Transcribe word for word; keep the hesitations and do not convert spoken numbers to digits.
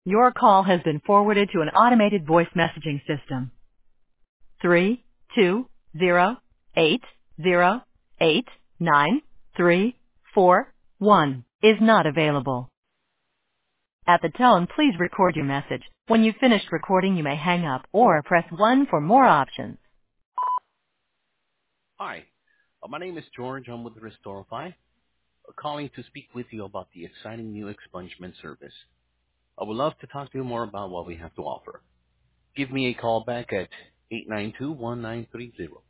Your call has been forwarded to an automated voice messaging system. Three two zero eight zero eight nine three four one is not available. At the tone, please record your message. When you've finished recording, you may hang up or press one for more options. Hi, uh, my name is George. I'm with Restorify, uh, calling to speak with you about the exciting new expungement service. I would love to talk to you more about what we have to offer. Give me a call back at eight nine two, one nine three zero.